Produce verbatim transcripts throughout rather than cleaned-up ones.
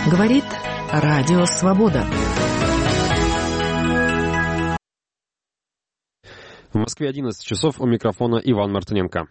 Говорит Радио Свобода. В Москве одиннадцать часов, у микрофона Иван Мартыненко.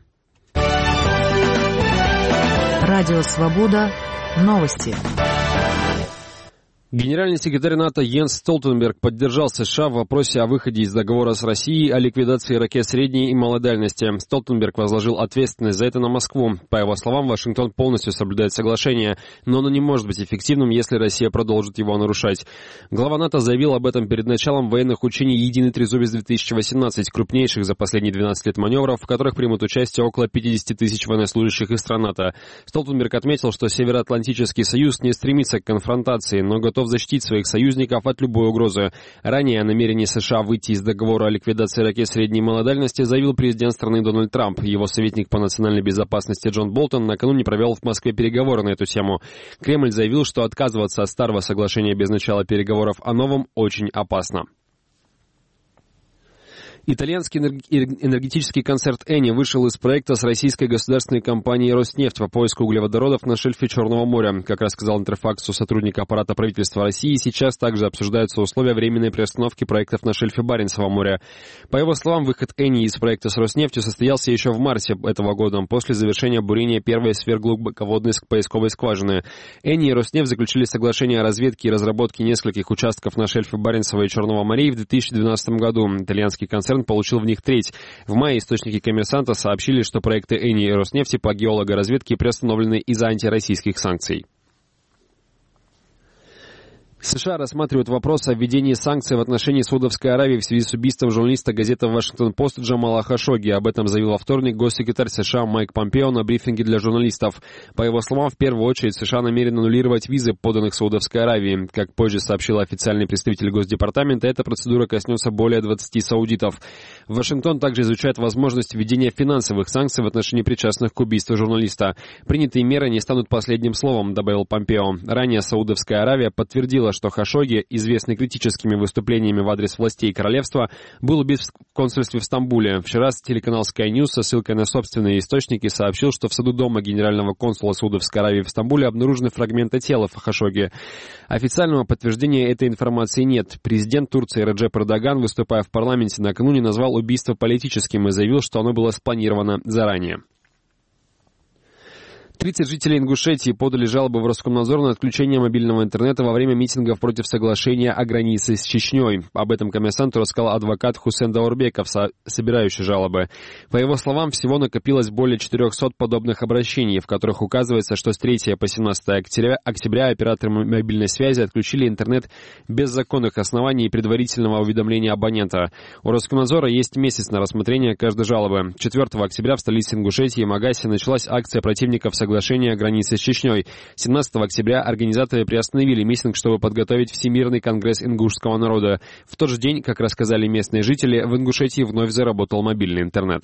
Радио Свобода. Новости. Генеральный секретарь НАТО Йенс Столтенберг поддержал США в вопросе о выходе из договора с Россией о ликвидации ракет средней и малой дальности. Столтенберг возложил ответственность за это на Москву. По его словам, Вашингтон полностью соблюдает соглашение, но оно не может быть эффективным, если Россия продолжит его нарушать. Глава НАТО заявил об этом перед началом военных учений «Единый трезубец две тысячи восемнадцать», крупнейших за последние двенадцать лет маневров, в которых примут участие около пятьдесят тысяч военнослужащих из стран НАТО. Столтенберг отметил, что Североатлантический союз не стремится к конфронтации, но готов защитить своих союзников от любой угрозы. Ранее о намерении США выйти из договора о ликвидации ракет средней и малой дальности заявил президент страны Дональд Трамп. Его советник по национальной безопасности Джон Болтон накануне провел в Москве переговоры на эту тему. Кремль заявил, что отказываться от старого соглашения без начала переговоров о новом очень опасно. Итальянский энергетический концерн Эни вышел из проекта с российской государственной компанией «Роснефть» по поиску углеводородов на шельфе Черного моря. Как рассказал Интерфаксу сотрудник аппарата правительства России, сейчас также обсуждаются условия временной приостановки проектов на шельфе Баренцева моря. По его словам, выход Эни из проекта с «Роснефтью» состоялся еще в марте этого года, после завершения бурения первой сверхглубоководной поисковой скважины. Эни и «Роснефть» заключили соглашение о разведке и разработке нескольких участков на шельфе Баренцева и Черного морей в две тысячи двенадцатом году. Итальянский концерн получил в них треть. В мае источники «Коммерсанта» сообщили, что проекты Эни и Роснефти по геологоразведке приостановлены из-за антироссийских санкций. США рассматривают вопрос о введении санкций в отношении Саудовской Аравии в связи с убийством журналиста газеты «Вашингтон-Пост» Джамала Хашогги. Об этом заявил во вторник госсекретарь США Майк Помпео на брифинге для журналистов. По его словам, в первую очередь США намерены аннулировать визы, поданных Саудовской Аравии. Как позже сообщил официальный представитель Госдепартамента, эта процедура коснется более двадцати саудитов. Вашингтон также изучает возможность введения финансовых санкций в отношении причастных к убийству журналиста. Принятые меры не станут последним словом, добавил Помпео. Ранее Саудовская Аравия подтвердила, что Хашогги, известный критическими выступлениями в адрес властей королевства, был убит в консульстве в Стамбуле. Вчера телеканал Sky News со ссылкой на собственные источники сообщил, что в саду дома генерального консула Саудовской Аравии в Стамбуле обнаружены фрагменты тела Хашогги. Официального подтверждения этой информации нет. Президент Турции Реджеп Эрдоган, выступая в парламенте накануне, назвал убийство политическим и заявил, что оно было спланировано заранее. тридцать жителей Ингушетии подали жалобы в Роскомнадзор на отключение мобильного интернета во время митингов против соглашения о границе с Чечней. Об этом «Коммерсанту» рассказал адвокат Хусен Даурбеков, собирающий жалобы. По его словам, всего накопилось более четырехсот подобных обращений, в которых указывается, что с третьего по семнадцатое октября операторы мобильной связи отключили интернет без законных оснований и предварительного уведомления абонента. У Роскомнадзора есть месяц на рассмотрение каждой жалобы. четвёртого октября в столице Ингушетии Магасе началась акция противников соглашения соглашение о границе с Чечней. семнадцатого октября организаторы приостановили митинг, чтобы подготовить Всемирный конгресс ингушского народа. В тот же день, как рассказали местные жители, в Ингушетии вновь заработал мобильный интернет.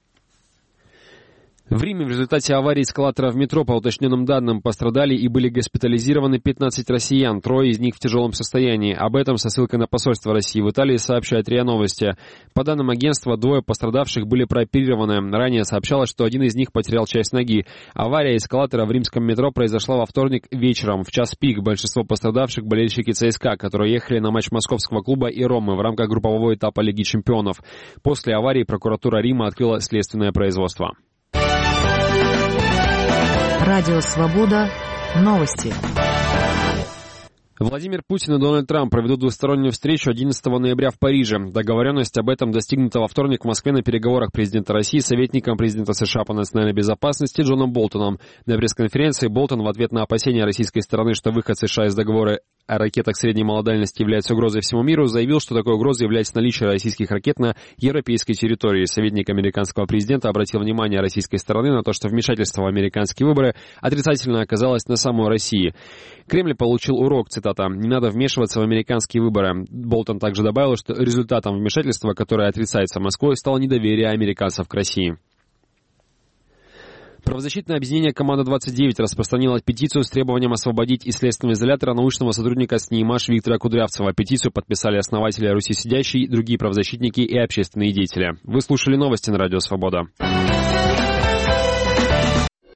В Риме в результате аварии эскалатора в метро, по уточненным данным, пострадали и были госпитализированы пятнадцать россиян, трое из них в тяжелом состоянии. Об этом со ссылкой на посольство России в Италии сообщает РИА Новости. По данным агентства, двое пострадавших были прооперированы. Ранее сообщалось, что один из них потерял часть ноги. Авария эскалатора в римском метро произошла во вторник вечером, в час пик. Большинство пострадавших — болельщики ЦСКА, которые ехали на матч московского клуба и Ромы в рамках группового этапа Лиги чемпионов. После аварии прокуратура Рима открыла следственное производство. Радио Свобода. Новости. Владимир Путин и Дональд Трамп проведут двустороннюю встречу одиннадцатого ноября в Париже. Договоренность об этом достигнута во вторник в Москве на переговорах президента России с советником президента США по национальной безопасности Джоном Болтоном. На пресс-конференции Болтон в ответ на опасения российской стороны, что выход США из договора о ракетах средней малой дальности является угрозой всему миру, заявил, что такой угрозой является наличие российских ракет на европейской территории. Советник американского президента обратил внимание российской стороны на то, что вмешательство в американские выборы отрицательно оказалось на самой России. Кремль получил урок, цитата, «Не надо вмешиваться в американские выборы». Болтон также добавил, что результатом вмешательства, которое отрицается Москвой, стало недоверие американцев к России. Правозащитное объединение «Команда двадцать девять» распространило петицию с требованием освободить из следственного изолятора научного сотрудника СНИИМАШ Виктора Кудрявцева. Петицию подписали основатели Руси Сидящей, другие правозащитники и общественные деятели. Вы слушали новости на Радио Свобода.